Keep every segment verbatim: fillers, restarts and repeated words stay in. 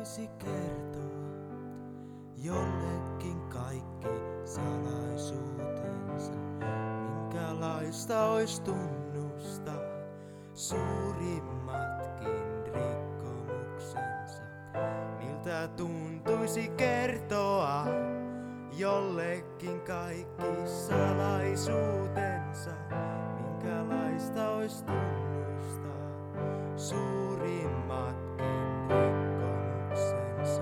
tuntuisi kertoa jollekin kaikki salaisuutensa? Minkälaista ois tunnustaa suurimmatkin rikkomuksensa? Miltä tuntuisi kertoa jollekin kaikki salaisuutensa? Minkälaista ois tunnustaa suurimmatkin rikkomuksensa?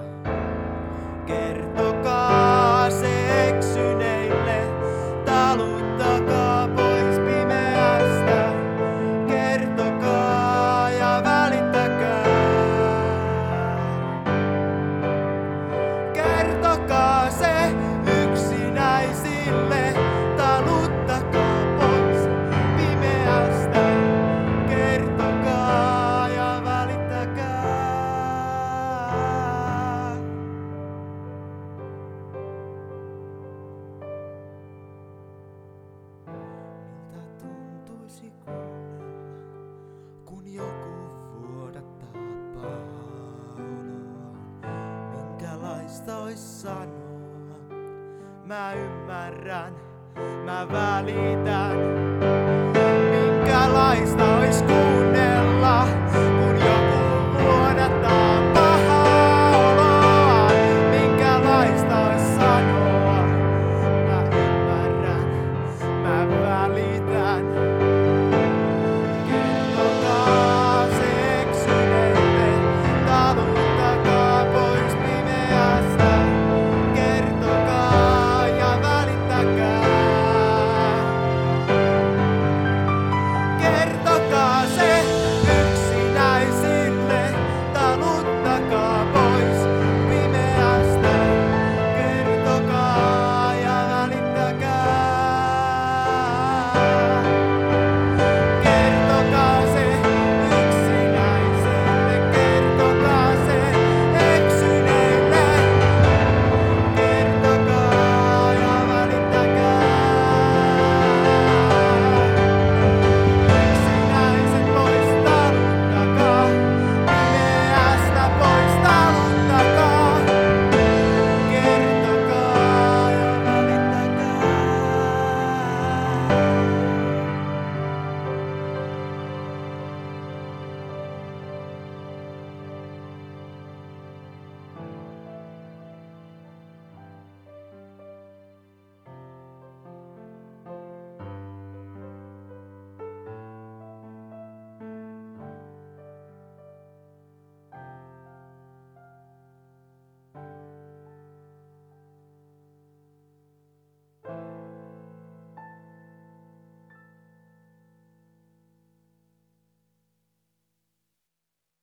Kertokaa se eksyneille, taluttakaa pois pimeästä. Kertokaa ja välittäkää. Kertokaa se yksinäisille, taluttakaa pois pimeästä. Kertokaa ja välittäkää. Miltä tuntuisi kuunnella, kun joku vuodattaa pahaa oloaan? Minkälaista ois sanoa? Mä ymmärrän, mä välitän. Minkälaista